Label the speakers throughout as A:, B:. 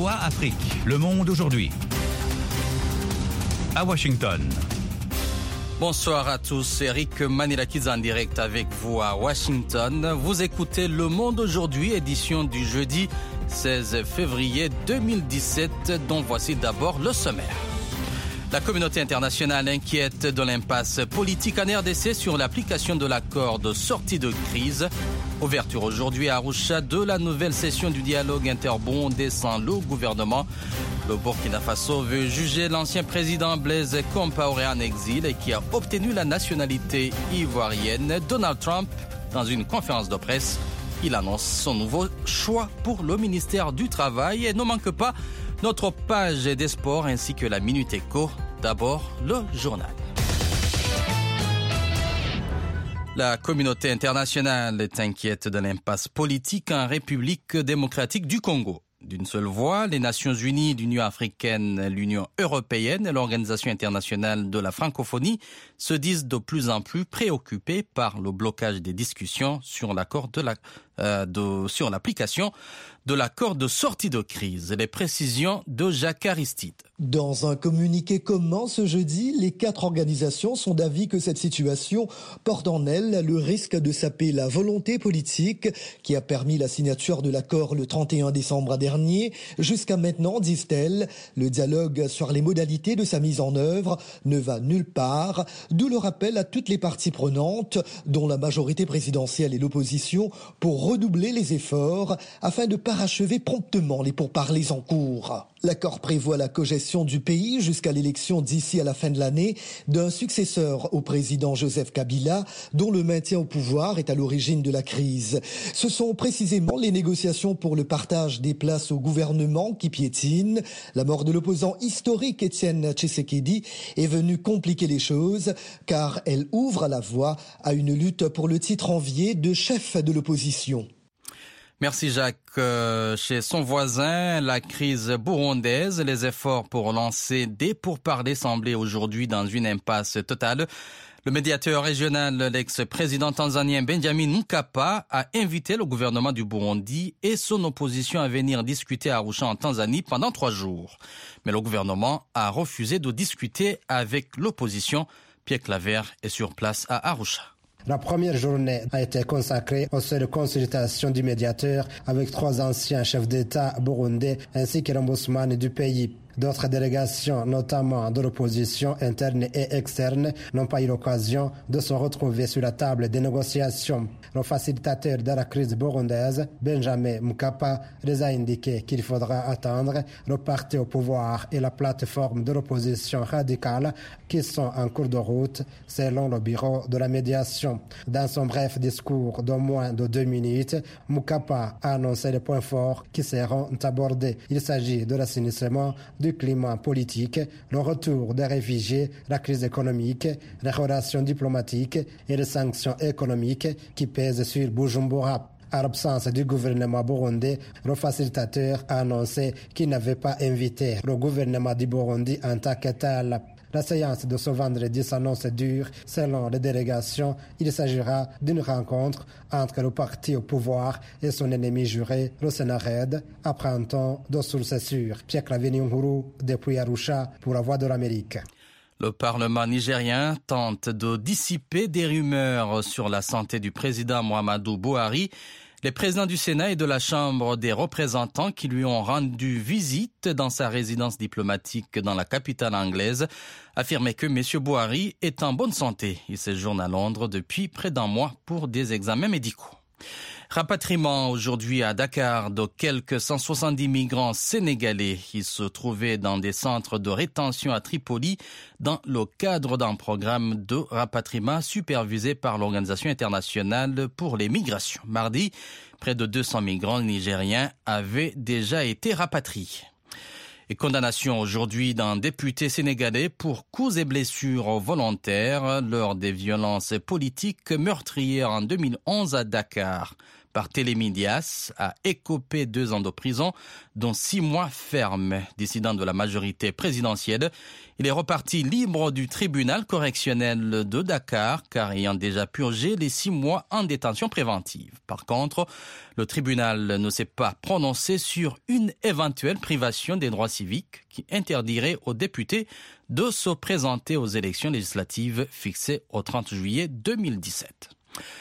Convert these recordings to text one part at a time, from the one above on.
A: VOA Afrique. Le monde aujourd'hui. À Washington.
B: Bonsoir à tous, Eric Manilakiz en direct avec vous à Washington. Vous écoutez Le Monde aujourd'hui, édition du jeudi 16 février 2017, dont voici d'abord le sommaire. La communauté internationale inquiète de l'impasse politique en RDC sur l'application de l'accord de sortie de crise. Ouverture aujourd'hui à Arusha de la nouvelle session du dialogue interburundais sans le gouvernement. Le Burkina Faso veut juger l'ancien président Blaise Compaoré en exil et qui a obtenu la nationalité ivoirienne. Donald Trump, dans une conférence de presse, il annonce son nouveau choix pour le ministère du Travail. Et ne manque pas notre page des sports ainsi que la Minute Éco. D'abord, le journal. La communauté internationale est inquiète de l'impasse politique en République démocratique du Congo. D'une seule voix, les Nations Unies, l'Union africaine, l'Union européenne et l'Organisation internationale de la francophonie se disent de plus en plus préoccupés par le blocage des discussions sur l'application de l'accord de sortie de crise. Les précisions de Jacques Aristide.
C: Dans un communiqué commun ce jeudi, les 4 organisations sont d'avis que cette situation porte en elle le risque de saper la volonté politique qui a permis la signature de l'accord le 31 décembre dernier. Jusqu'à maintenant, disent-elles, le dialogue sur les modalités de sa mise en œuvre ne va nulle part, d'où le rappel à toutes les parties prenantes, dont la majorité présidentielle et l'opposition, pour redoubler les efforts afin de parachever promptement les pourparlers en cours. L'accord prévoit la cogestion du pays jusqu'à l'élection d'ici à la fin de l'année d'un successeur au président Joseph Kabila, dont le maintien au pouvoir est à l'origine de la crise. Ce sont précisément les négociations pour le partage des places au gouvernement qui piétinent. La mort de l'opposant historique Étienne Tshisekedi est venue compliquer les choses, car elle ouvre la voie à une lutte pour le titre envié de chef de l'opposition.
B: Merci Jacques. Chez son voisin, la crise burundaise, les efforts pour lancer des pourparlers semblaient aujourd'hui dans une impasse totale. Le médiateur régional, l'ex-président tanzanien Benjamin Mkapa, a invité le gouvernement du Burundi et son opposition à venir discuter à Arusha en Tanzanie pendant 3 jours. Mais le gouvernement a refusé de discuter avec l'opposition. Pierre Claver est sur place à Arusha.
D: La première journée a été consacrée aux seules consultations du médiateur avec 3 anciens chefs d'État burundais ainsi que l'ombudsman du pays. D'autres délégations, notamment de l'opposition interne et externe, n'ont pas eu l'occasion de se retrouver sur la table des négociations. Le facilitateur de la crise burundaise, Benjamin Mkapa, les a indiqué qu'il faudra attendre le parti au pouvoir et la plateforme de l'opposition radicale qui sont en cours de route, selon le bureau de la médiation. Dans son bref discours de moins de 2 minutes, Mkapa a annoncé les points forts qui seront abordés. Il s'agit de l'assainissement du climat politique, le retour des réfugiés, la crise économique, les relations diplomatiques et les sanctions économiques qui pèsent sur Bujumbura. À l'absence du gouvernement burundais, le facilitateur a annoncé qu'il n'avait pas invité le gouvernement du Burundi en tant que tel. La séance de ce vendredi s'annonce dure. Selon les délégations, il s'agira d'une rencontre entre le parti au pouvoir et son ennemi juré, le Sénarède, apprend-on de sources sûres. Pierre Claver Nyunguru, depuis Arusha, pour la Voix de l'Amérique.
B: Le Parlement nigérien tente de dissiper des rumeurs sur la santé du président Muhammadu Buhari. Les présidents du Sénat et de la Chambre des représentants qui lui ont rendu visite dans sa résidence diplomatique dans la capitale anglaise affirmaient que M. Buhari est en bonne santé. Il séjourne à Londres depuis près d'1 mois pour des examens médicaux. Rapatriement aujourd'hui à Dakar de quelques 170 migrants sénégalais. Ils se trouvaient dans des centres de rétention à Tripoli dans le cadre d'un programme de rapatriement supervisé par l'Organisation internationale pour les migrations. Mardi, près de 200 migrants nigériens avaient déjà été rapatriés. Et condamnation aujourd'hui d'un député sénégalais pour coups et blessures volontaires lors des violences politiques meurtrières en 2011 à Dakar. par Télémédias a écopé 2 ans de prison, dont 6 mois ferme. Dissident de la majorité présidentielle, il est reparti libre du tribunal correctionnel de Dakar, car ayant déjà purgé les 6 mois en détention préventive. Par contre, le tribunal ne s'est pas prononcé sur une éventuelle privation des droits civiques qui interdirait aux députés de se présenter aux élections législatives fixées au 30 juillet 2017.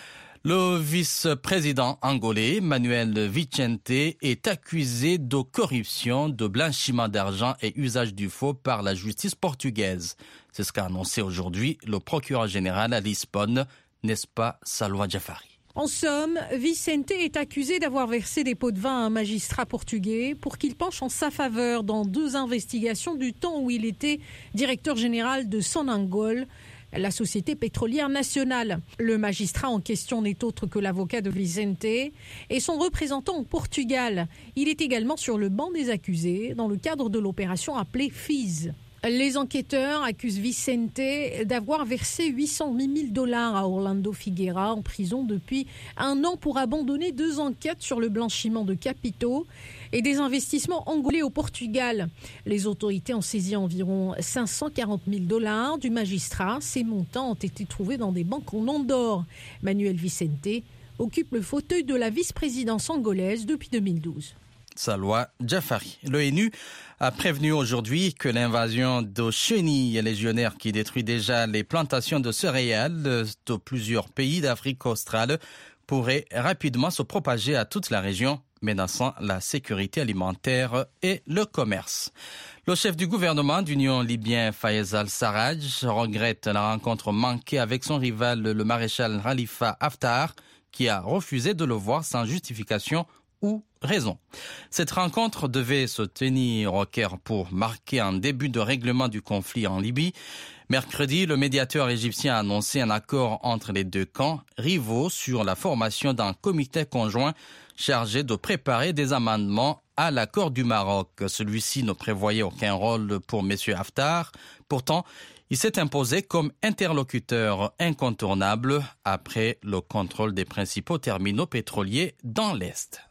B: Le vice-président angolais, Manuel Vicente, est accusé de corruption, de blanchiment d'argent et usage du faux par la justice portugaise. C'est ce qu'a annoncé aujourd'hui le procureur général à Lisbonne, n'est-ce pas, Salwa Jafari?
E: En somme, Vicente est accusé d'avoir versé des pots de vin à un magistrat portugais pour qu'il penche en sa faveur dans 2 investigations du temps où il était directeur général de Sonangol, la société pétrolière nationale. Le magistrat en question n'est autre que l'avocat de Vicente et son représentant au Portugal. Il est également sur le banc des accusés dans le cadre de l'opération appelée FIS. Les enquêteurs accusent Vicente d'avoir versé $800 000 à Orlando Figueira en prison depuis 1 an pour abandonner 2 enquêtes sur le blanchiment de capitaux et des investissements angolais au Portugal. Les autorités ont saisi environ $540 000 du magistrat. Ces montants ont été trouvés dans des banques en Andorre. Manuel Vicente occupe le fauteuil de la vice-présidence angolaise depuis 2012.
B: Salwa Jafari. L'ONU a prévenu aujourd'hui que l'invasion de chenilles légionnaires qui détruit déjà les plantations de céréales de plusieurs pays d'Afrique australe pourrait rapidement se propager à toute la région, menaçant la sécurité alimentaire et le commerce. Le chef du gouvernement d'Union libyen Fayez al-Sarraj regrette la rencontre manquée avec son rival le maréchal Khalifa Haftar, qui a refusé de le voir sans justification ou raison. Cette rencontre devait se tenir au Caire pour marquer un début de règlement du conflit en Libye. Mercredi, le médiateur égyptien a annoncé un accord entre les 2 camps rivaux sur la formation d'un comité conjoint chargé de préparer des amendements à l'accord du Maroc. Celui-ci ne prévoyait aucun rôle pour M. Haftar. Pourtant, il s'est imposé comme interlocuteur incontournable après le contrôle des principaux terminaux pétroliers dans l'Est.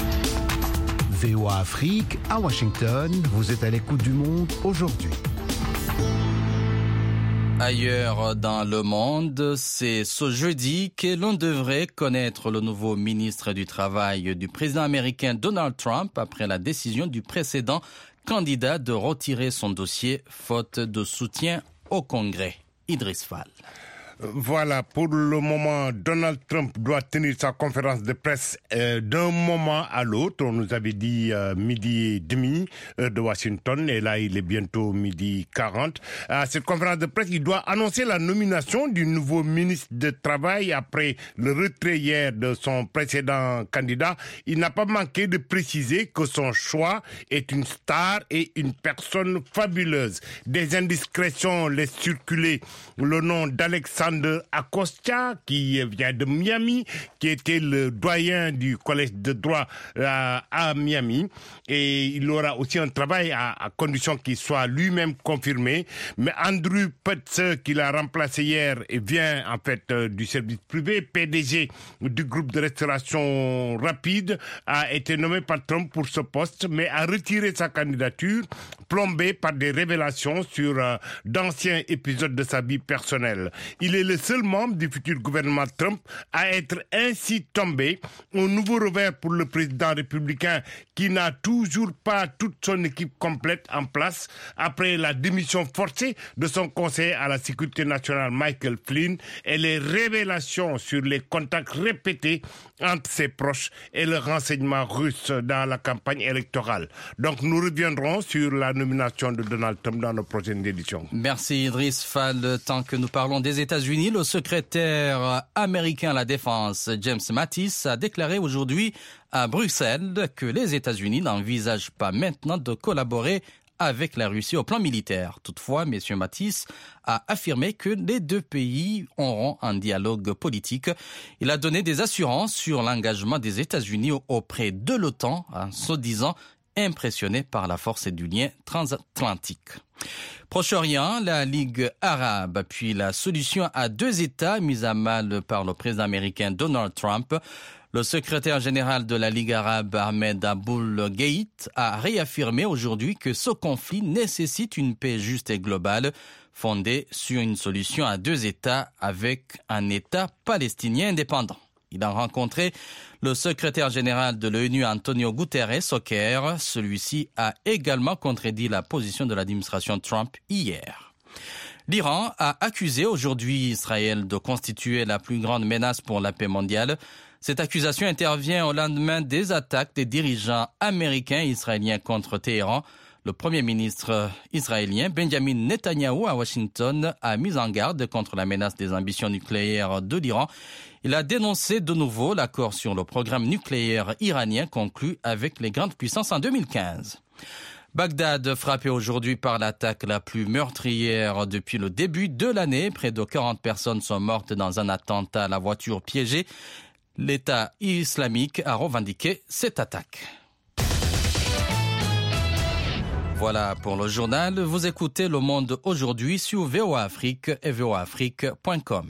F: VOA Afrique, à Washington, vous êtes à l'écoute du monde aujourd'hui.
B: Ailleurs dans le monde, c'est ce jeudi que l'on devrait connaître le nouveau ministre du Travail du président américain Donald Trump après la décision du précédent candidat de retirer son dossier faute de soutien au Congrès. Idriss Fall.
G: Voilà, pour le moment, Donald Trump doit tenir sa conférence de presse d'un moment à l'autre. On nous avait dit 12h30 de Washington, et là il est bientôt 12h40. À cette conférence de presse, il doit annoncer la nomination du nouveau ministre du Travail après le retrait hier de son précédent candidat. Il n'a pas manqué de préciser que son choix est une star et une personne fabuleuse. Des indiscrétions laissent circuler le nom d'Alexandre Acosta, qui vient de Miami, qui était le doyen du collège de droit à Miami, et il aura aussi un travail à condition qu'il soit lui-même confirmé. Mais Andrew Putz, qui l'a remplacé hier, et vient en fait du service privé, PDG du groupe de restauration rapide, a été nommé par Trump pour ce poste, mais a retiré sa candidature, plombée par des révélations sur d'anciens épisodes de sa vie personnelle. Il est le seul membre du futur gouvernement Trump à être ainsi tombé. Un nouveau revers pour le président républicain qui n'a toujours pas toute son équipe complète en place après la démission forcée de son conseiller à la sécurité nationale Michael Flynn et les révélations sur les contacts répétés entre ses proches et le renseignement russe dans la campagne électorale. Donc nous reviendrons sur la nomination de Donald Trump dans nos prochaines éditions.
B: Merci Idriss Fall. Tant que nous parlons des États-Unis, le secrétaire américain à la Défense, James Mattis, a déclaré aujourd'hui à Bruxelles que les États-Unis n'envisagent pas maintenant de collaborer avec la Russie au plan militaire. Toutefois, M. Mattis a affirmé que les 2 pays auront un dialogue politique. Il a donné des assurances sur l'engagement des États-Unis auprès de l'OTAN, en se disant impressionné par la force du lien transatlantique. Proche-Orient, la Ligue arabe, puis la solution à 2 États mise à mal par le président américain Donald Trump. Le secrétaire général de la Ligue arabe, Ahmed Aboul Gheit, a réaffirmé aujourd'hui que ce conflit nécessite une paix juste et globale, fondée sur une solution à 2 États avec un État palestinien indépendant. Il a rencontré le secrétaire général de l'ONU, Antonio Guterres, au Caire. Celui-ci a également contredit la position de l'administration Trump hier. L'Iran a accusé aujourd'hui Israël de constituer la plus grande menace pour la paix mondiale. Cette accusation intervient au lendemain des attaques des dirigeants américains et israéliens contre Téhéran. Le Premier ministre israélien Benjamin Netanyahou à Washington a mis en garde contre la menace des ambitions nucléaires de l'Iran. Il a dénoncé de nouveau l'accord sur le programme nucléaire iranien conclu avec les grandes puissances en 2015. Bagdad frappé aujourd'hui par l'attaque la plus meurtrière depuis le début de l'année. Près de 40 personnes sont mortes dans un attentat à la voiture piégée. L'État islamique a revendiqué cette attaque. Voilà pour le journal. Vous écoutez Le Monde aujourd'hui sur VOA Afrique et voaafrique.com.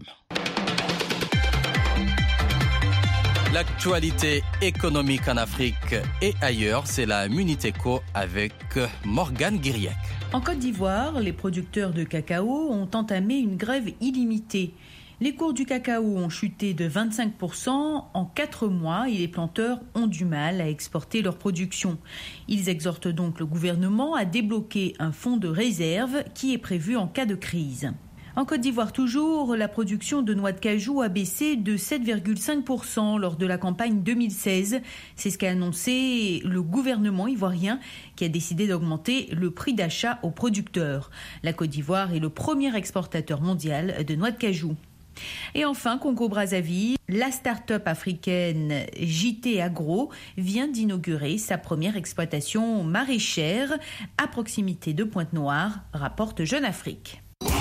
B: L'actualité économique en Afrique et ailleurs, c'est la Minute Éco avec Morgane Guiriac.
H: En Côte d'Ivoire, les producteurs de cacao ont entamé une grève illimitée. Les cours du cacao ont chuté de 25% en 4 mois et les planteurs ont du mal à exporter leur production. Ils exhortent donc le gouvernement à débloquer un fonds de réserve qui est prévu en cas de crise. En Côte d'Ivoire toujours, la production de noix de cajou a baissé de 7,5% lors de la campagne 2016. C'est ce qu'a annoncé le gouvernement ivoirien qui a décidé d'augmenter le prix d'achat aux producteurs. La Côte d'Ivoire est le premier exportateur mondial de noix de cajou. Et enfin, Congo-Brazzaville, la start-up africaine JT Agro vient d'inaugurer sa première exploitation maraîchère à proximité de Pointe-Noire, rapporte Jeune Afrique.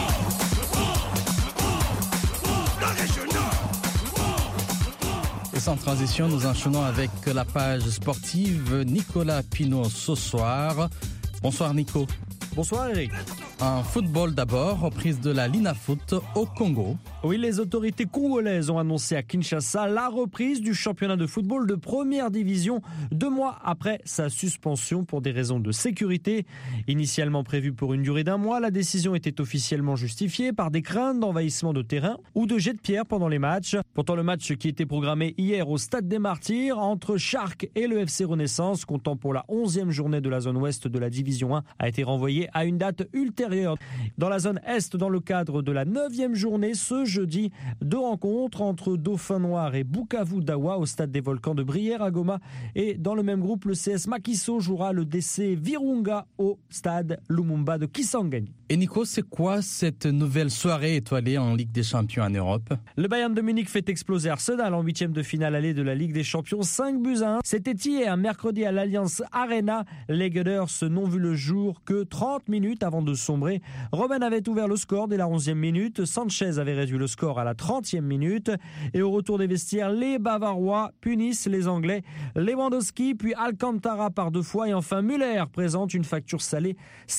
B: Et sans transition, nous enchaînons avec la page sportive. Nicolas Pinault ce soir. Bonsoir Nico.
I: Bonsoir Eric.
B: En football d'abord, reprise de la Linafoot au Congo.
I: Oui, les autorités congolaises ont annoncé à Kinshasa la reprise du championnat de football de première division 2 mois après sa suspension pour des raisons de sécurité. Initialement prévue pour une durée d'1 mois, la décision était officiellement justifiée par des craintes d'envahissement de terrain ou de jet de pierre pendant les matchs. Pourtant, le match qui était programmé hier au Stade des Martyrs entre Shark et le FC Renaissance, comptant pour la 11e journée de la zone ouest de la division 1, a été renvoyé à une date ultérieure. Dans la zone est, dans le cadre de la 9e journée, ce jeudi, 2 rencontres entre Dauphin Noir et Bukavu Dawa au Stade des Volcans de Brière à Goma. Et dans le même groupe, le CS Makiso jouera le DC Virunga au Stade Lumumba de Kisangani.
B: Et Nico, c'est quoi cette nouvelle soirée étoilée en Ligue des Champions en Europe?
I: Le Bayern de Munich fait exploser Arsenal en 8e de finale allée de la Ligue des Champions, 5-1. C'était hier, mercredi à l'Allianz Arena. Les Gunners n'ont vu le jour que 30 minutes avant de sombrer. Robben avait ouvert le score dès la 11e minute. Sanchez avait réduit le score à la 30e minute. Et au retour des vestiaires, les Bavarois punissent les Anglais. Lewandowski puis Alcantara par 2 fois. Et enfin, Müller présente une facture salée,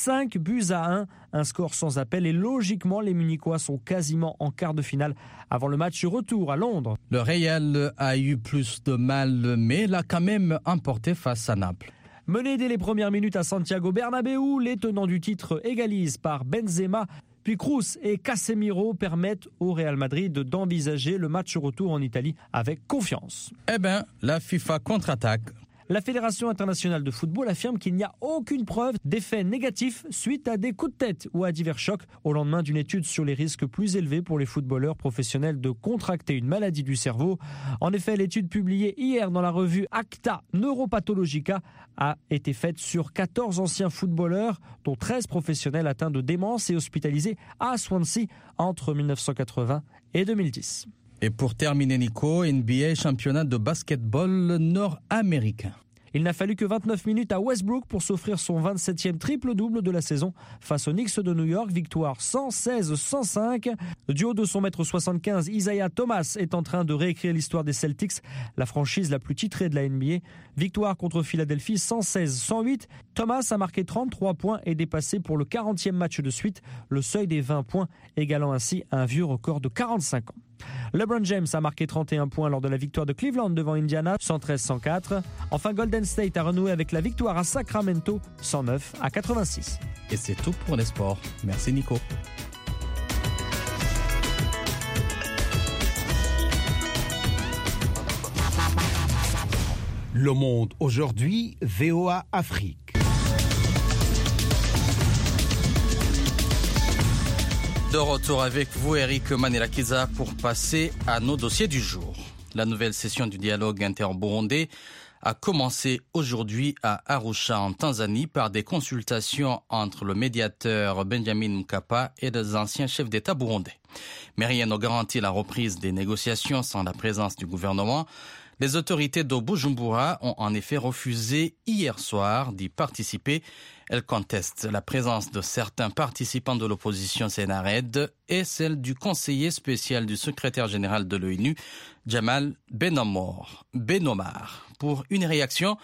I: 5-1. Un score sans appel et logiquement, les Munichois sont quasiment en quart de finale avant le match retour à Londres.
B: Le Real a eu plus de mal, mais l'a quand même emporté face à Naples.
I: Mené dès les premières minutes à Santiago Bernabéu, les tenants du titre égalisent par Benzema. Puis Kroos et Casemiro permettent au Real Madrid d'envisager le match retour en Italie avec confiance.
B: Eh bien, la FIFA contre-attaque.
I: La Fédération internationale de football affirme qu'il n'y a aucune preuve d'effet négatif suite à des coups de tête ou à divers chocs au lendemain d'une étude sur les risques plus élevés pour les footballeurs professionnels de contracter une maladie du cerveau. En effet, l'étude publiée hier dans la revue Acta Neuropathologica a été faite sur 14 anciens footballeurs, dont 13 professionnels atteints de démence et hospitalisés à Swansea entre 1980 et 2010.
B: Et pour terminer, Nico, NBA championnat de basketball nord-américain.
I: Il n'a fallu que 29 minutes à Westbrook pour s'offrir son 27e triple-double de la saison face aux Knicks de New York. Victoire 116-105. Du haut de son mètre 75, Isaiah Thomas est en train de réécrire l'histoire des Celtics, la franchise la plus titrée de la NBA. Victoire contre Philadelphie 116-108. Thomas a marqué 33 points et dépassé pour le 40e match de suite le seuil des 20 points, égalant ainsi un vieux record de 45 ans. LeBron James a marqué 31 points lors de la victoire de Cleveland devant Indiana, 113-104. Enfin, Golden State a renoué avec la victoire à Sacramento, 109-86.
B: Et c'est tout pour les sports. Merci Nico.
F: Le Monde aujourd'hui, VOA Afrique.
B: De retour avec vous, Eric Manelakiza, pour passer à nos dossiers du jour. La nouvelle session du dialogue inter-burundais a commencé aujourd'hui à Arusha, en Tanzanie, par des consultations entre le médiateur Benjamin Mkapa et les anciens chefs d'État burundais. Mais rien ne garantit la reprise des négociations sans la présence du gouvernement. Les autorités de Bujumbura ont en effet refusé hier soir d'y participer. Elles contestent la présence de certains participants de l'opposition Sénarède et celle du conseiller spécial du secrétaire général de l'ONU, Jamal Benomar. Pour une réaction,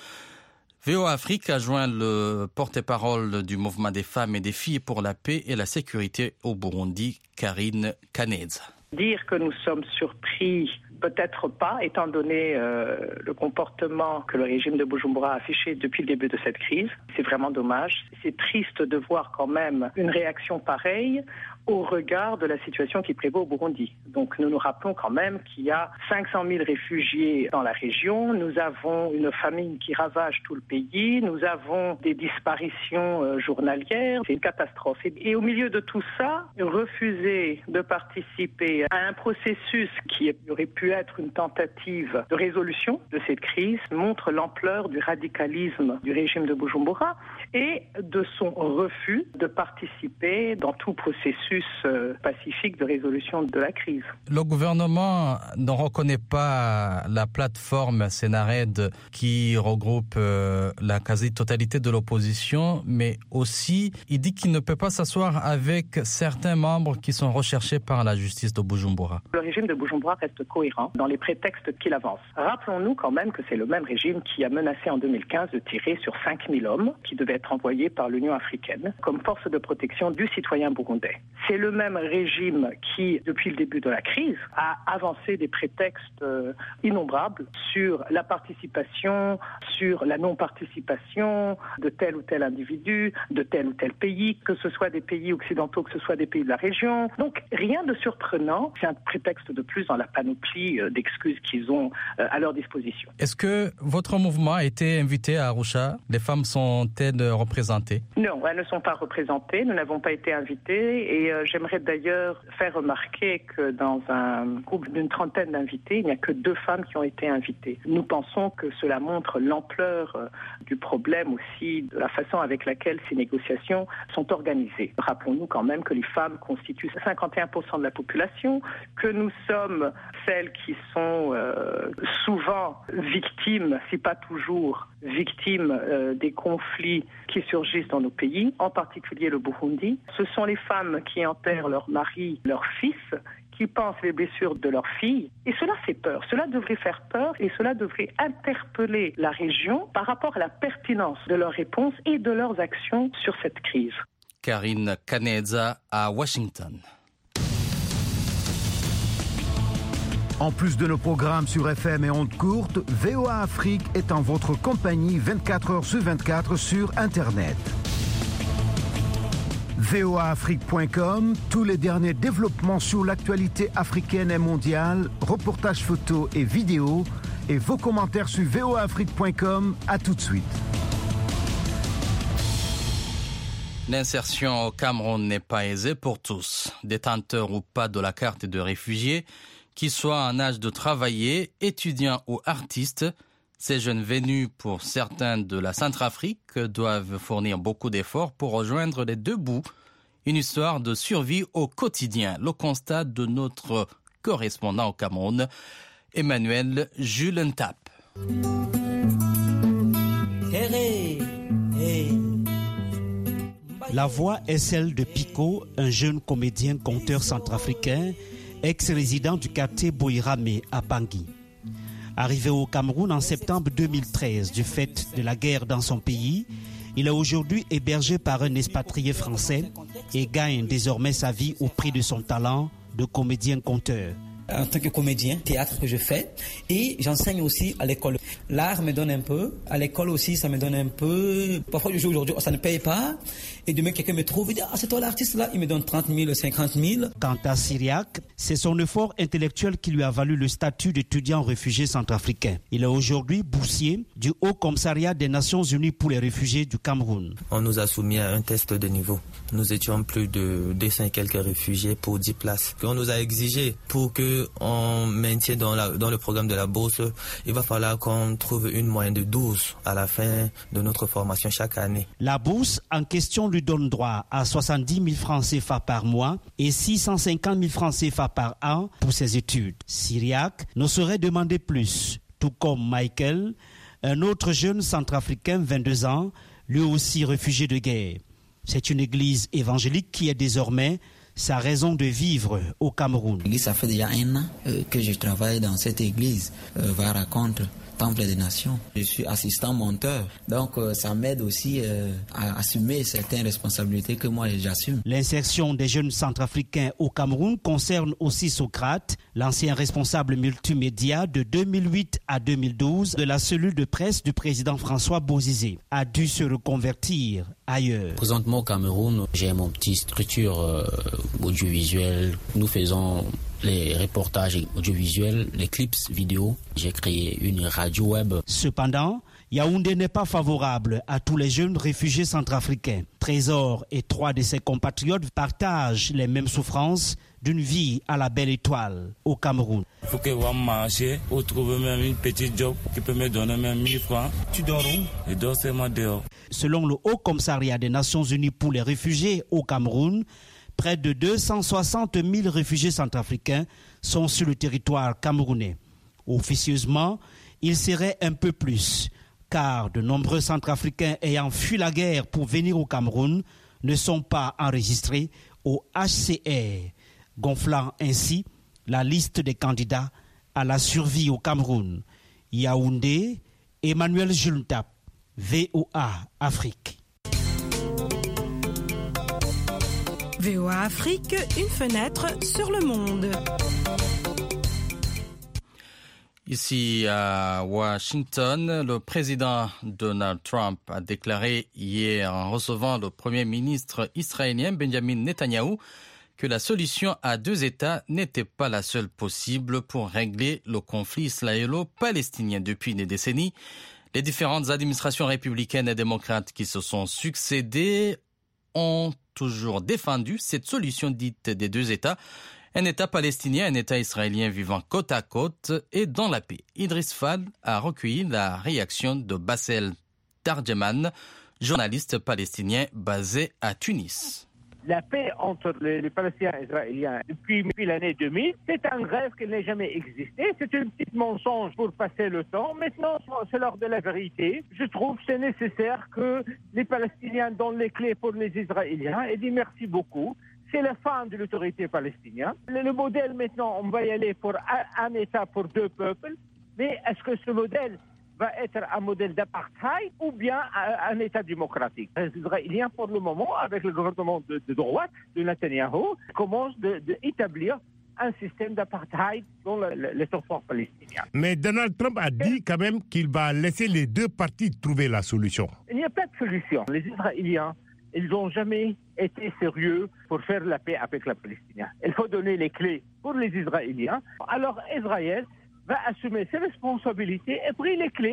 B: VOA Afrique a joint le porte-parole du mouvement des femmes et des filles pour la paix et la sécurité au Burundi, Karine Kaneza.
J: Dire que nous sommes surpris, peut-être pas, étant donné le comportement que le régime de Bujumbura a affiché depuis le début de cette crise. C'est vraiment dommage. C'est triste de voir quand même une réaction pareille au regard de la situation qui prévaut au Burundi. Donc nous nous rappelons quand même qu'il y a 500 000 réfugiés dans la région, nous avons une famine qui ravage tout le pays, nous avons des disparitions journalières, c'est une catastrophe. Et au milieu de tout ça, refuser de participer à un processus qui aurait pu être une tentative de résolution de cette crise montre l'ampleur du radicalisme du régime de Bujumbura et de son refus de participer dans tout processus pacifique de résolution de la crise.
B: Le gouvernement ne reconnaît pas la plateforme Sénarède qui regroupe la quasi-totalité de l'opposition, mais aussi il dit qu'il ne peut pas s'asseoir avec certains membres qui sont recherchés par la justice de Bujumbura.
J: Le régime de Bujumbura reste cohérent dans les prétextes qu'il avance. Rappelons-nous quand même que c'est le même régime qui a menacé en 2015 de tirer sur 5000 hommes qui devaient être envoyés par l'Union africaine comme force de protection du citoyen burundais. C'est le même régime qui, depuis le début de la crise, a avancé des prétextes innombrables sur la participation, sur la non-participation de tel ou tel individu, de tel ou tel pays, que ce soit des pays occidentaux, que ce soit des pays de la région. Donc rien de surprenant, c'est un prétexte de plus dans la panoplie d'excuses qu'ils ont à leur disposition.
B: Est-ce que votre mouvement a été invité à Arusha? Les femmes sont-elles représentées?
J: Non, elles ne sont pas représentées, nous n'avons pas été invités et j'aimerais d'ailleurs faire remarquer que dans un groupe d'une trentaine d'invités, il n'y a que 2 femmes qui ont été invitées. Nous pensons que cela montre l'ampleur du problème aussi, de la façon avec laquelle ces négociations sont organisées. Rappelons-nous quand même que les femmes constituent 51% de la population, que nous sommes celles qui sont souvent victimes, si pas toujours victimes des conflits qui surgissent dans nos pays, en particulier le Burundi. Ce sont les femmes qui enterrent leurs maris, leurs fils, qui pensent les blessures de leurs filles. Et cela fait peur. Cela devrait faire peur et cela devrait interpeller la région par rapport à la pertinence de leurs réponses et de leurs actions sur cette crise.
B: Karine Kaneza à Washington.
F: En plus de nos programmes sur FM et ondes courtes, VOA Afrique est en votre compagnie 24 heures sur 24 sur Internet. voaafrique.com, tous les derniers développements sur l'actualité africaine et mondiale, reportages photos et vidéos, et vos commentaires sur voaafrique.com. À tout de suite.
B: L'insertion au Cameroun n'est pas aisée pour tous. Détenteurs ou pas de la carte de réfugié, qu'ils soient en âge de travailler, étudiants ou artistes, ces jeunes venus pour certains de la Centrafrique doivent fournir beaucoup d'efforts pour rejoindre les 2 bouts. Une histoire de survie au quotidien. Le constat de notre correspondant au Cameroun, Emmanuel Julentap.
K: La voix est celle de Pico, un jeune comédien conteur centrafricain, ex-résident du quartier Boirame à Bangui. Arrivé au Cameroun en septembre 2013 du fait de la guerre dans son pays, il est aujourd'hui hébergé par un expatrié français et gagne désormais sa vie au prix de son talent de comédien conteur.
L: en tant que comédien, théâtre que je fais, et j'enseigne aussi à l'école. L'art me donne un peu, à l'école aussi ça me donne un peu. Parfois je joue aujourd'hui, ça ne paye pas, et demain quelqu'un me trouve et dit « Ah, c'est toi l'artiste là », il me donne 30 000, 50 000.
K: Quant à Cyriaque, c'est son effort intellectuel qui lui a valu le statut d'étudiant réfugié centrafricain. Il est aujourd'hui boursier du Haut Commissariat des Nations Unies pour les réfugiés du Cameroun.
M: On nous a soumis à un test de niveau. Nous étions plus de 200 et quelques réfugiés pour 10 places. On nous a exigé pour qu'on maintienne dans le programme de la bourse, il va falloir qu'on trouve une moyenne de 12 à la fin de notre formation chaque année.
K: La bourse en question lui donne droit à 70 000 francs CFA par mois et 650 000 francs CFA par an pour ses études. Cyriaque ne saurait demander plus, tout comme Michael, un autre jeune centrafricain, 22 ans, lui aussi réfugié de guerre. C'est une église évangélique qui est désormais sa raison de vivre au Cameroun.
N: Ça fait déjà 1 an que je travaille dans cette église, Varacontre, Temple des Nations. Je suis assistant monteur, donc ça m'aide aussi à assumer certaines responsabilités que moi j'assume.
K: L'insertion des jeunes centrafricains au Cameroun concerne aussi Socrate, l'ancien responsable multimédia de 2008 à 2012 de la cellule de presse du président François Bozizé, a dû se reconvertir ailleurs.
O: Présentement au Cameroun, j'ai mon petite structure audiovisuelle. Nous faisons les reportages audiovisuels, les clips vidéo. J'ai créé une radio web.
K: Cependant, Yaoundé n'est pas favorable à tous les jeunes réfugiés centrafricains. Trésor et 3 de ses compatriotes partagent les mêmes souffrances d'une vie à la belle étoile au Cameroun.
P: Il faut que je marcher ou trouver même une petite job qui peut me donner même 1000 francs. Tu dors où? Je dors seulement dehors.
K: Selon le Haut Commissariat des Nations Unies pour les réfugiés au Cameroun, près de 260 000 réfugiés centrafricains sont sur le territoire camerounais. Officieusement, il serait un peu plus, car de nombreux centrafricains ayant fui la guerre pour venir au Cameroun ne sont pas enregistrés au HCR, gonflant ainsi la liste des candidats à la survie au Cameroun. Yaoundé, Emmanuel Juntap, VOA Afrique.
Q: VOA Afrique, une fenêtre sur le monde.
B: Ici à Washington, le président Donald Trump a déclaré hier en recevant le premier ministre israélien Benjamin Netanyahou que la solution à 2 États n'était pas la seule possible pour régler le conflit israélo-palestinien depuis des décennies. Les différentes administrations républicaines et démocrates qui se sont succédées ont toujours défendu cette solution dite des 2 États, un État palestinien, un État israélien vivant côte à côte et dans la paix. Idriss Fall a recueilli la réaction de Bassel Tarjeman, journaliste palestinien basé à Tunis.
R: La paix entre les Palestiniens et les Israéliens depuis l'année 2000, c'est un rêve qui n'a jamais existé. C'est un petit mensonge pour passer le temps. Maintenant, c'est l'heure de la vérité. Je trouve que c'est nécessaire que les Palestiniens donnent les clés pour les Israéliens et disent merci beaucoup. C'est la fin de l'autorité palestinienne. Le modèle maintenant, on va y aller pour un État pour 2 peuples. Mais est-ce que ce modèle va être un modèle d'apartheid ou bien un État démocratique? Les Israéliens, pour le moment, avec le gouvernement de droite de Netanyahou, commencent d'établir un système d'apartheid dans le territoire palestinien.
G: Mais Donald Trump a dit quand même qu'il va laisser les 2 parties trouver la solution.
R: Il n'y a pas de solution. Les Israéliens, ils n'ont jamais été sérieux pour faire la paix avec les Palestiniens. Il faut donner les clés pour les Israéliens. Alors Israël va assumer ses responsabilités et pris les clés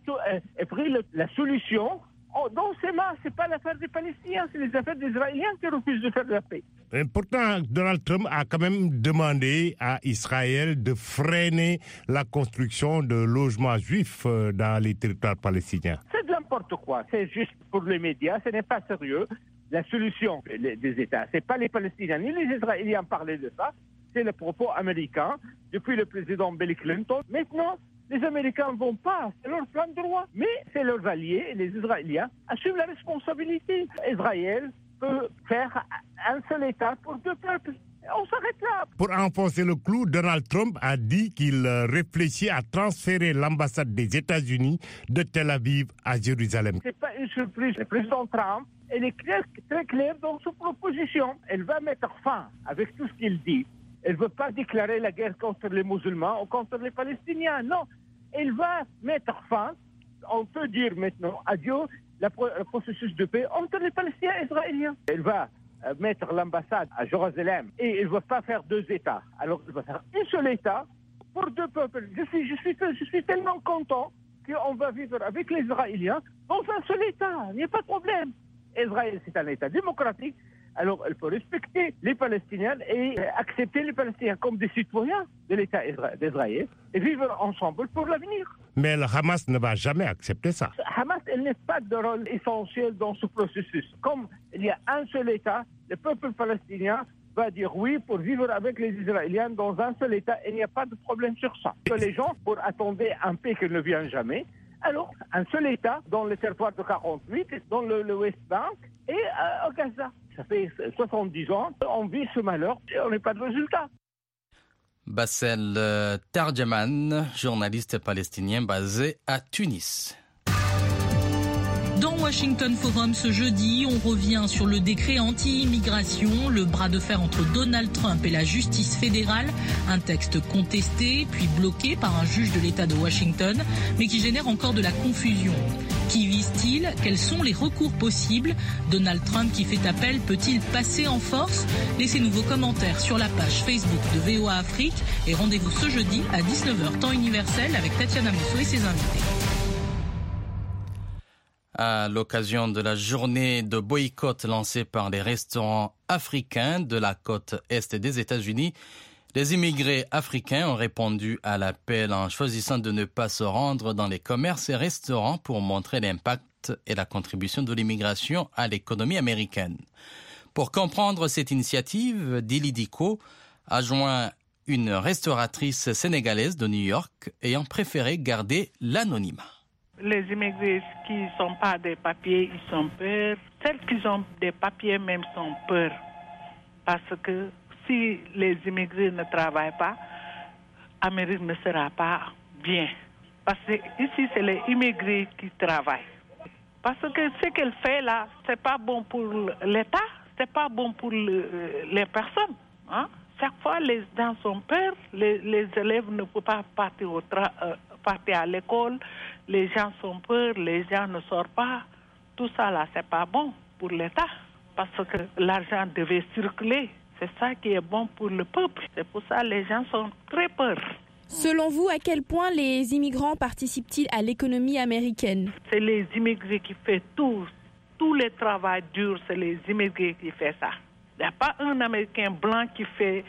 R: et pris la solution dans ses mains. Ce n'est pas l'affaire des Palestiniens, c'est les affaires des Israéliens qui refusent de faire la paix.
G: Et pourtant, Donald Trump a quand même demandé à Israël de freiner la construction de logements juifs dans les territoires palestiniens.
R: C'est de n'importe quoi, c'est juste pour les médias, ce n'est pas sérieux. La solution des États, ce n'est pas les Palestiniens ni les Israéliens parlaient de ça. C'est le propos américain depuis le président Bill Clinton. Maintenant, les Américains ne vont pas, c'est leur plan de droit. Mais c'est leurs alliés, les Israéliens, assument la responsabilité. Israël peut faire un seul État pour 2 peuples. On s'arrête là.
G: Pour enfoncer le clou, Donald Trump a dit qu'il réfléchit à transférer l'ambassade des États-Unis de Tel Aviv à Jérusalem.
R: Ce n'est pas une surprise. Le président Trump, elle est très claire dans sa proposition. Elle va mettre fin avec tout ce qu'il dit Elle ne veut pas déclarer la guerre contre les musulmans ou contre les Palestiniens. Non, elle va mettre fin, on peut dire maintenant, adieu, le processus de paix entre les Palestiniens et les Israéliens. Elle va mettre l'ambassade à Jérusalem et elle ne va pas faire 2 États. Alors, elle va faire un seul État pour 2 peuples. Je suis tellement content qu'on va vivre avec les Israéliens dans un seul État. Il n'y a pas de problème. Israël, c'est un État démocratique. Alors, elle peut respecter les Palestiniens et accepter les Palestiniens comme des citoyens de l'État d'Israël et vivre ensemble pour l'avenir.
G: Mais le Hamas ne va jamais accepter ça.
R: Hamas, elle n'est pas de rôle essentiel dans ce processus. Comme il y a un seul État, le peuple palestinien va dire oui pour vivre avec les Israéliens dans un seul État. Il n'y a pas de problème sur ça. Les gens, pour attendre un paix qui ne vient jamais, alors un seul État dans le territoire de 48, dans le West Bank et au Gaza. Ça fait 70 ans, on vit ce malheur et on n'a pas de résultat.
B: Bassel Tarjaman, journaliste palestinien basé à Tunis.
S: Dans Washington Forum ce jeudi, on revient sur le décret anti-immigration, le bras de fer entre Donald Trump et la justice fédérale, un texte contesté puis bloqué par un juge de l'État de Washington, mais qui génère encore de la confusion. Qui vise-t-il? Quels sont les recours possibles? Donald Trump qui fait appel peut-il passer en force? Laissez-nous vos commentaires sur la page Facebook de VOA Afrique et rendez-vous ce jeudi à 19h temps universel avec Tatiana Mosso et ses invités.
B: À l'occasion de la journée de boycott lancée par les restaurants africains de la côte est des États-Unis, les immigrés africains ont répondu à l'appel en choisissant de ne pas se rendre dans les commerces et restaurants pour montrer l'impact et la contribution de l'immigration à l'économie américaine. Pour comprendre cette initiative, Dili Diko a joint une restauratrice sénégalaise de New York ayant préféré garder l'anonymat.
T: Les immigrés qui ne sont pas des papiers, ils ont peur. Celles qui ont des papiers même sont peur. Parce que si les immigrés ne travaillent pas, l'Amérique ne sera pas bien. Parce que ici, c'est les immigrés qui travaillent. Parce que ce qu'elle fait là, c'est pas bon pour l'État, c'est pas bon pour les personnes. Hein? Chaque fois, les gens ont peur, les élèves ne peuvent pas partir partir à l'école, les gens sont peur, les gens ne sortent pas. Tout ça là, c'est pas bon pour l'État parce que l'argent devait circuler. C'est ça qui est bon pour le peuple. C'est pour ça que les gens sont très peur.
U: Selon vous, à quel point les immigrants participent-ils à l'économie américaine?
T: C'est les immigrés qui font tout. Tout le travail dur, c'est les immigrés qui font ça. Il n'y a pas un Américain blanc qui fait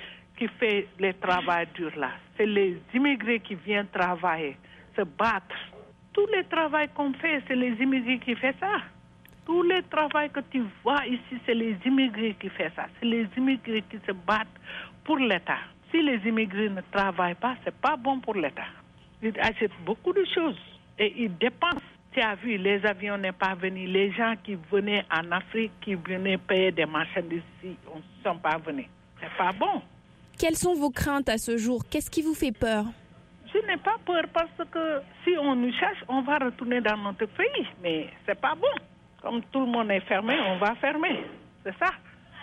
T: le travail dur là. C'est les immigrés qui viennent travailler, se battre. Tout le travail qu'on fait, c'est les immigrés qui font ça. Tout le travail que tu vois ici, c'est les immigrés qui font ça. C'est les immigrés qui se battent pour l'État. Si les immigrés ne travaillent pas, c'est pas bon pour l'État. Ils achètent beaucoup de choses et ils dépensent. Tu as vu, les avions n'est pas venus. Les gens qui venaient en Afrique, qui venaient payer des marchandises ici, ne sont pas venus. C'est pas bon.
U: Quelles sont vos craintes à ce jour? Qu'est-ce qui vous fait peur?
T: Je n'ai pas peur parce que si on nous cherche, on va retourner dans notre pays. Mais c'est pas bon. Comme tout le monde est fermé, on va fermer. C'est ça.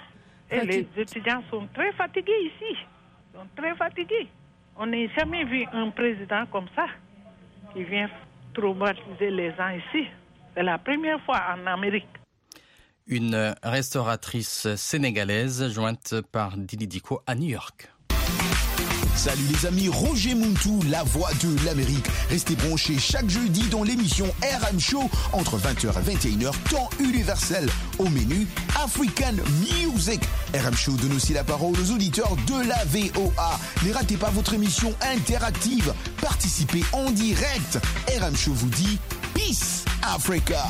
T: Et les étudiants sont très fatigués ici. Ils sont très fatigués. On n'a jamais vu un président comme ça qui vient traumatiser les gens ici. C'est la première fois en Amérique.
B: Une restauratrice sénégalaise jointe par Dili Diko à New York.
V: Salut les amis, Roger Muntu, la voix de l'Amérique. Restez branchés chaque jeudi dans l'émission RM Show entre 20h et 21h, temps universel. Au menu, African Music. RM Show donne aussi la parole aux auditeurs de la VOA. Ne ratez pas votre émission interactive. Participez en direct. RM Show vous dit Peace Africa.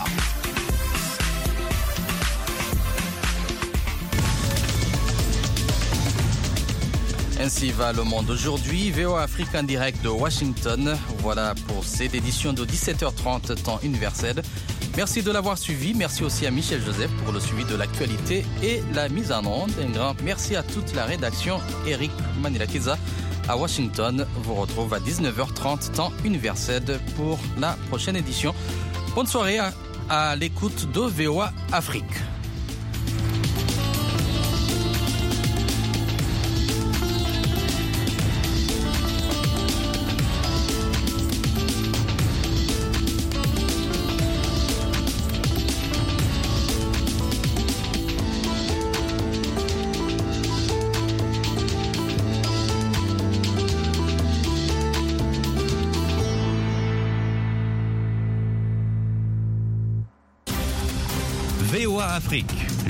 B: Ainsi va le monde aujourd'hui. VOA Afrique en direct de Washington. Voilà pour cette édition de 17h30 temps universel. Merci de l'avoir suivi. Merci aussi à Michel Joseph pour le suivi de l'actualité et la mise en onde. Un grand merci à toute la rédaction. Eric Manilakiza à Washington vous retrouve à 19h30 temps universel pour la prochaine édition. Bonne soirée à l'écoute de VOA Afrique.
A: VOA Afrique.